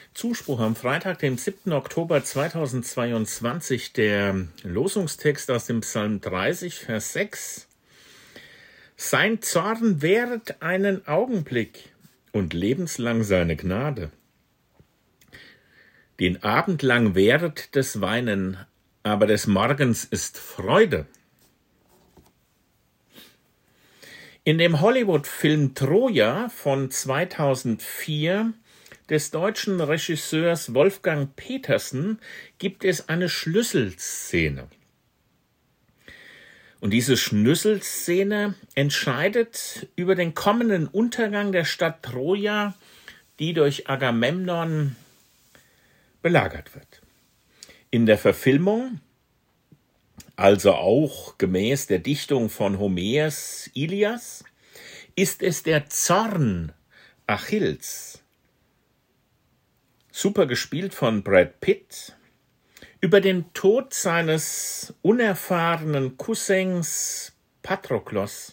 Zuspruch am Freitag, dem 7. Oktober 2022, der Losungstext aus dem Psalm 30, Vers 6. Sein Zorn währet einen Augenblick und lebenslang seine Gnade. Den Abend lang währet des Weinen, aber des Morgens ist Freude. In dem Hollywood-Film Troja von 2004 des deutschen Regisseurs Wolfgang Petersen gibt es eine Schlüsselszene. Und diese Schlüsselszene entscheidet über den kommenden Untergang der Stadt Troja, die durch Agamemnon belagert wird. In der Verfilmung, also auch gemäß der Dichtung von Homers Ilias, ist es der Zorn Achilles, super gespielt von Brad Pitt, über den Tod seines unerfahrenen Cousins Patroklos.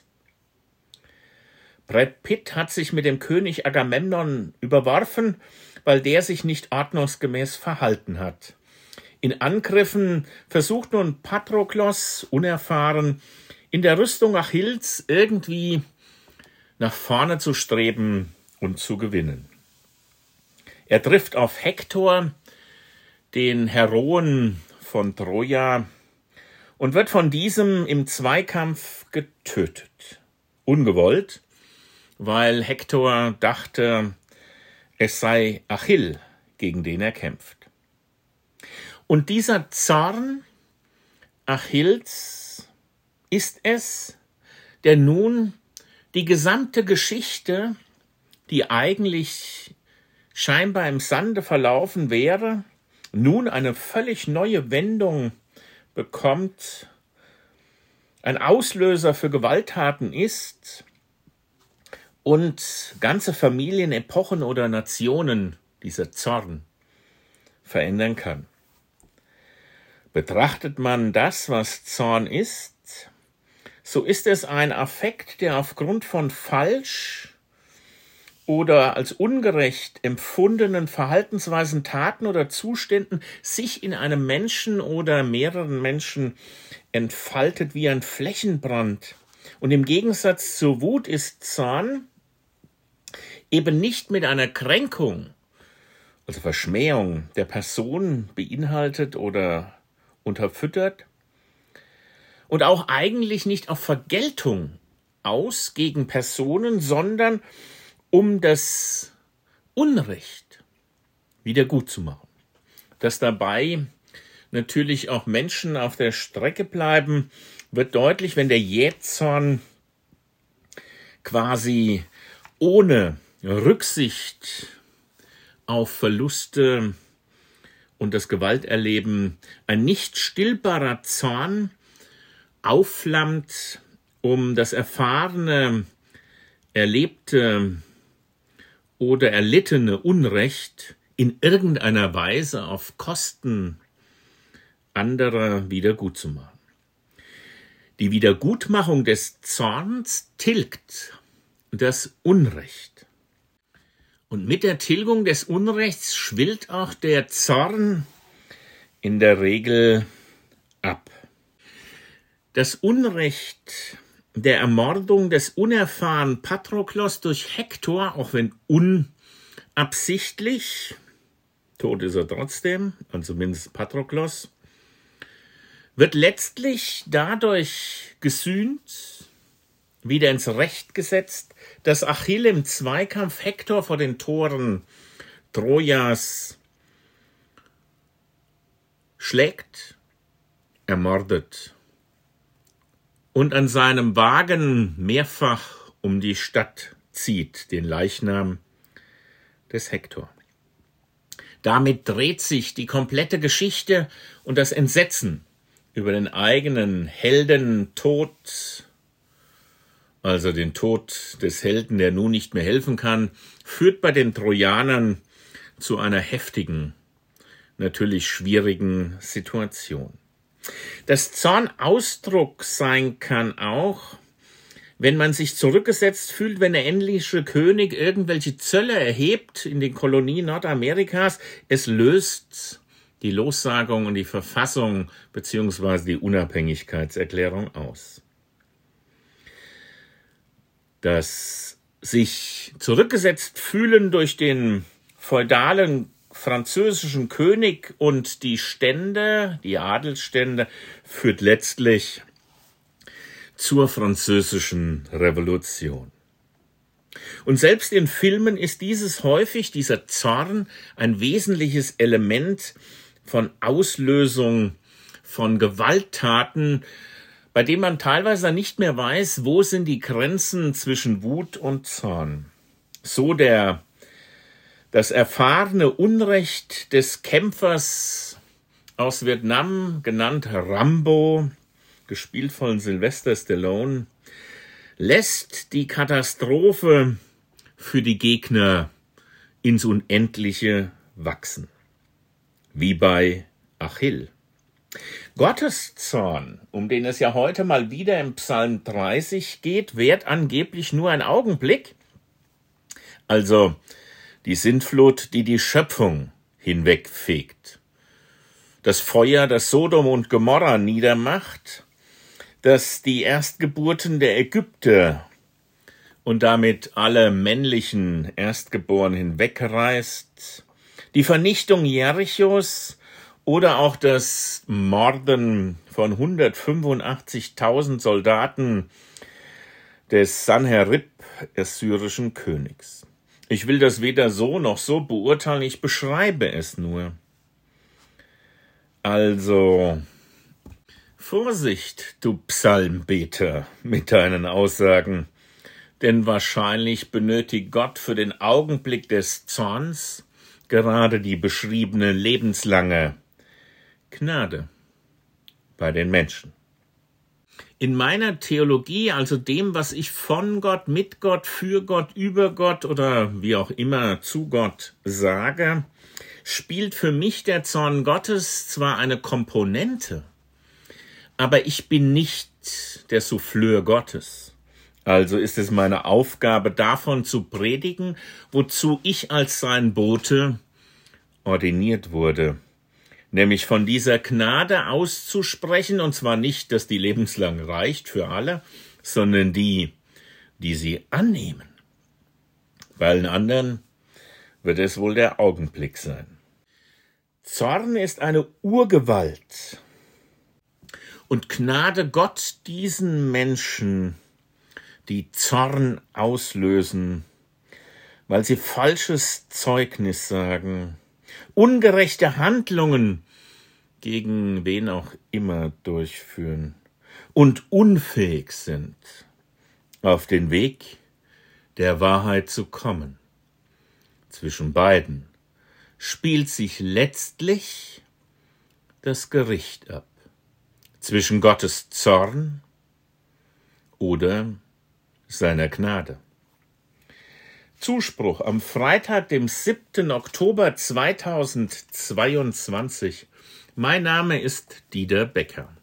Brad Pitt hat sich mit dem König Agamemnon überworfen, weil der sich nicht ordnungsgemäß verhalten hat. In Angriffen versucht nun Patroklos, unerfahren, in der Rüstung Achilles irgendwie nach vorne zu streben und zu gewinnen. Er trifft auf Hektor, den Heroen von Troja, und wird von diesem im Zweikampf getötet. Ungewollt, weil Hektor dachte, es sei Achill, gegen den er kämpft. Und dieser Zorn Achilles ist es, der nun die gesamte Geschichte, die eigentlich scheinbar im Sande verlaufen wäre, nun eine völlig neue Wendung bekommt, ein Auslöser für Gewalttaten ist und ganze Familien, Epochen oder Nationen dieser Zorn verändern kann. Betrachtet man das, was Zorn ist, so ist es ein Affekt, der aufgrund von falsch oder als ungerecht empfundenen Verhaltensweisen, Taten oder Zuständen sich in einem Menschen oder mehreren Menschen entfaltet wie ein Flächenbrand. Und im Gegensatz zur Wut ist Zorn eben nicht mit einer Kränkung, also Verschmähung der Person beinhaltet oder unterfüttert und auch eigentlich nicht auf Vergeltung aus gegen Personen, sondern um das Unrecht wieder gut zu machen. Dass dabei natürlich auch Menschen auf der Strecke bleiben, wird deutlich, wenn der Jähzorn quasi ohne Rücksicht auf Verluste und das Gewalterleben, ein nicht stillbarer Zorn aufflammt, um das erfahrene, erlebte oder erlittene Unrecht in irgendeiner Weise auf Kosten anderer wieder gut zu machen. Die Wiedergutmachung des Zorns tilgt das Unrecht. Und mit der Tilgung des Unrechts schwillt auch der Zorn in der Regel ab. Das Unrecht der Ermordung des unerfahrenen Patroklos durch Hektor, auch wenn unabsichtlich, tot ist er trotzdem, also zumindest Patroklos, wird letztlich dadurch gesühnt, wieder ins Recht gesetzt, dass Achill im Zweikampf Hektor vor den Toren Trojas schlägt, ermordet und an seinem Wagen mehrfach um die Stadt zieht, den Leichnam des Hektor. Damit dreht sich die komplette Geschichte und das Entsetzen über den eigenen Heldentod, also den Tod des Helden, der nun nicht mehr helfen kann, führt bei den Trojanern zu einer heftigen, natürlich schwierigen Situation. Dass Zorn Ausdruck sein kann auch wenn man sich zurückgesetzt fühlt, wenn der englische König irgendwelche Zölle erhebt in den Kolonien Nordamerikas. Es löst die Lossagung und die Verfassung bzw. die Unabhängigkeitserklärung aus. Das sich zurückgesetzt fühlen durch den feudalen französischen König und die Stände, die Adelsstände, führt letztlich zur französischen Revolution. Und selbst in Filmen ist dieser Zorn, ein wesentliches Element von Auslösung von Gewalttaten, bei dem man teilweise nicht mehr weiß, wo sind die Grenzen zwischen Wut und Zorn. So das erfahrene Unrecht des Kämpfers aus Vietnam, genannt Rambo, gespielt von Sylvester Stallone, lässt die Katastrophe für die Gegner ins Unendliche wachsen. Wie bei Achill. Gottes Zorn, um den es ja heute mal wieder im Psalm 30 geht, währt angeblich nur einen Augenblick. Also die Sintflut, die die Schöpfung hinwegfegt. Das Feuer, das Sodom und Gomorra niedermacht, das die Erstgeburten der Ägypter und damit alle männlichen Erstgeborenen hinwegreißt, die Vernichtung Jerichos oder auch das Morden von 185.000 Soldaten des Sanherib, assyrischen Königs. Ich will das weder so noch so beurteilen, ich beschreibe es nur. Also, Vorsicht, du Psalmbeter, mit deinen Aussagen, denn wahrscheinlich benötigt Gott für den Augenblick des Zorns gerade die beschriebene lebenslange Gnade bei den Menschen. In meiner Theologie, also dem, was ich von Gott, mit Gott, für Gott, über Gott oder wie auch immer zu Gott sage, spielt für mich der Zorn Gottes zwar eine Komponente, aber ich bin nicht der Souffleur Gottes. Also ist es meine Aufgabe, davon zu predigen, wozu ich als sein Bote ordiniert wurde. Nämlich von dieser Gnade auszusprechen, und zwar nicht, dass die lebenslang reicht für alle, sondern die sie annehmen. Bei allen anderen wird es wohl der Augenblick sein. Zorn ist eine Urgewalt. Und Gnade Gott diesen Menschen, die Zorn auslösen, weil sie falsches Zeugnis sagen, ungerechte Handlungen gegen wen auch immer durchführen und unfähig sind, auf den Weg der Wahrheit zu kommen. Zwischen beiden spielt sich letztlich das Gericht ab. Zwischen Gottes Zorn oder seiner Gnade. Zuspruch am Freitag, dem 7. Oktober 2022. Mein Name ist Dieter Becker.